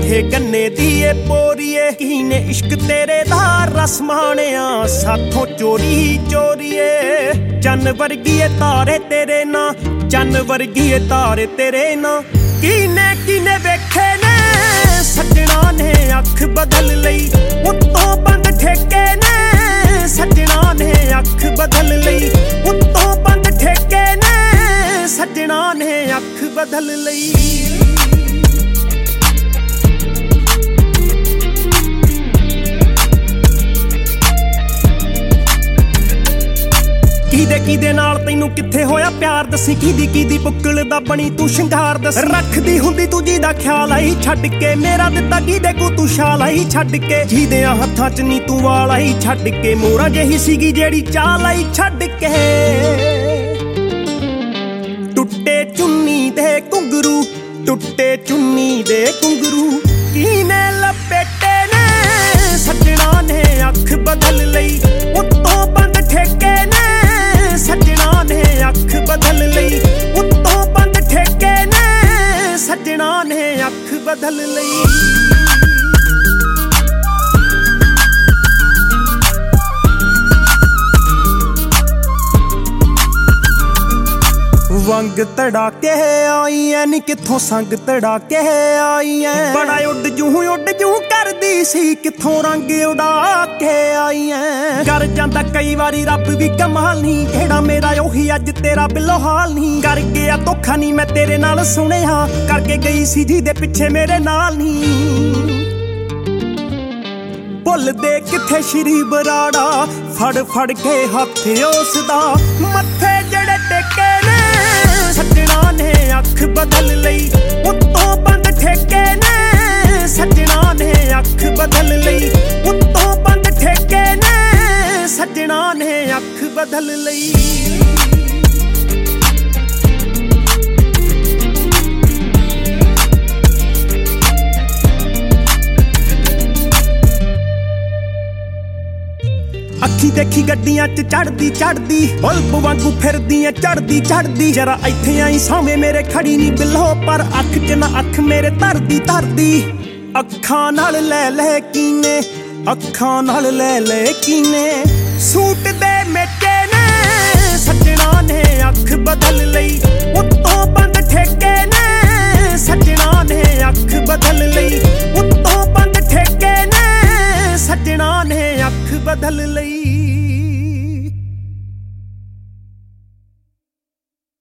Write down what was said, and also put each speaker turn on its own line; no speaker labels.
ਮਿੱਠੇ ਗੰਨੇ ਦੀ ਏ ਪੋਰੀਏ ਕੀਨੇ ਇਸ਼ਕ ਤੇਰੇ ਦਾ ਰਸ ਮਾਣਿਆ ਸਾਥੋਂ ਚੋਰੀ ਚੋਰੀਏ ਚੰਨ ਵਰਗੀ ਏ ਤਾਰੇ ਤੇਰੇ ਨਾਂ ਚੰਨ ਵਰਗੀ ਏ ਤਾਰੇ ਤੇਰੇ ਨਾਂ ਕੀਨੇ ਕੀਨੇ ਵੇਖੇ ਨੇ ਸੱਜਣਾ ਨੇ ਅੱਖ ਬਦਲ ਲਈ ਉੱਤੋਂ ਬੰਦ ਠੇਕੇ ਨੇ ਸੱਜਣਾ ਨੇ ਅੱਖ ਬਦਲ ਲਈ ਉੱਤੋਂ ਬੰਦ ਠੇਕੇ ਨੇ ਸੱਜਣਾ ਨੇ ਅੱਖ ਬਦਲ ਲਈ ਕਿਹਦੇ ਨਾਲ ਤੈਨੂੰ ਕਿੱਥੇ ਹੋਇਆ ਪਿਆਰ ਦੱਸੀ ਕਿਹਦੀ ਬੁੱਕਲ ਦਾ ਬਣੀ ਤੂੰ ਸ਼ਿੰਗਾਰ ਦੱਸ ਰੱਖਦੀ ਹੁੰਦੀ ਤੂੰ ਜਿਹਦਾ ਖਿਆਲ ਆਈ ਛੱਡ ਕੇ ਮੇਰਾ ਦਿੱਤਾ ਕਿਹਦੇ ਕੋ ਤੂੰ ਸ਼ਾਲ ਆਈ ਛੱਡ ਕੇ ਜਿਹਦਿਆਂ ਹੱਥਾਂ 'ਚ ਨੀ ਤੂੰ ਵਾਲ ਆਈ ਛੱਡ ਕੇ ਮੋਹਰਾਂ ਜਿਹੀ ਸੀਗੀ ਜਿਹੜੀ ਚਾਲ ਆਈ ਛੱਡ ਕੇ ਟੁੱਟੇ ਚੁੰਨੀ ਦੇ ਘੁੰਗਰੂ ਟੁੱਟੇ ਚੁੰਨੀ ਦੇ ਘੁੰਗਰੂ ਕੀਨੇ ਲਪੇਟੇ ਨੇ ਸੱਜਣਾ ਨੇ ਅੱਖ ਬਦਲ ਲਈ ਉੱਤੋਂ ਬੰਦ ਠੇਕੇ ਨੇ ਸੱਜਣਾ ਨੇ ਅੱਖ ਬਦਲ ਲਈ ਉੱਤੋਂ ਬੰਦ ਠੇਕੇ ਨੇ ਸੱਜਣਾ ਨੇ ਅੱਖ ਬਦਲ ਲਈ ਵੰਗ ਤੜਾ ਕੇ ਆਈ ਐ ਨੀ ਕਿੱਥੋਂ ਸੰਗ ਤੜਾ ਕੇ ਆਈ ਐ ਬੜਾ ਉੱਡ ਜੂ ਕਰਦੀ ਸੀ ਕਿੱਥੋਂ ਰੰਗ ਉਡਾ ਕੇ ਆਈ ਐ ਕਰ ਜਾਂਦਾ ਕਈ ਵਾਰੀ ਰੱਬ ਵੀ ਕਮਾਲ ਨਹੀਂ ਕਿਹੜਾ ਮੇਰਾ ਉਹੀ ਅੱਜ ਤੇਰਾ ਬਿੱਲੋ ਹਾਲ ਨਹੀਂ ਕਰ ਗਿਆ ਧੋਖਾ ਨਹੀਂ ਮੈਂ ਤੇਰੇ ਨਾਲ ਸੁਣਿਆ ਕਰਕੇ ਗਈ ਸੀ ਜਿਹਦੇ ਪਿੱਛੇ ਮੇਰੇ ਨਾਲ ਨਹੀਂ ਭੁੱਲਦੇ ਕਿੱਥੇ ਸ਼੍ਰੀ ਬਰਾੜਾ ਫੜ ਕੇ ਹੱਥ ਉਸ ਦਾ ਮੱਥੇ ਜਿਹੜੇ ਟੇਕੇ ਨੇ ਸੱਜਣਾ ਨੇ ਅੱਖ ਬਦਲ ਲਈ ਉੱਤੋਂ ਬੰਦ ਠੇਕੇ ਨੇ ਸੱਜਣਾ ਨੇ ਅੱਖ ਬਦਲ ਲਈ ਉੱਤੋਂ ਬੰਦ ਠੇਕੇ ਨੇ ਸੱਜਣਾ ਨੇ ਅੱਖ ਬਦਲ ਲਈ ਅੱਖੀ ਦੇਖੀ ਗੱਡੀਆਂ 'ਚ ਚੜਦੀ ਬਲਬ ਵਾਂਗੂ ਫਿਰਦੀ ਐ ਚੜਦੀ ਜਰਾ ਇੱਥੇ ਆਈ ਸਾਵੇਂ ਮੇਰੇ ਖੜੀ ਨੀ ਬਿੱਲੋ ਪਰ ਅੱਖ 'ਚ ਨਾ ਅੱਖ ਮੇਰੇ ਧਰਦੀ ਅੱਖਾਂ ਨਾਲ ਲੈ ਕੀਨੇ ਅੱਖਾਂ ਨਾਲ ਲੈ ਕੀਨੇ ਸੂਟ ਦੇ ਮੇਟੇ ਨੇ ਸੱਜਣਾ ਨੇ ਅੱਖ ਬਦਲ ਲਈ ਉੱਤੋਂ ਬੰਦ ਠੇਕੇ ਨੇ ਸੱਜਣਾ ਨੇ ਅੱਖ ਬਦਲ ਲਈ ਉੱਤੋਂ ਬੰਦ ਠੇਕੇ ਨੇ ਸੱਜਣਾ ਨੇ ਅੱਖ ਬਦਲ ਲਈ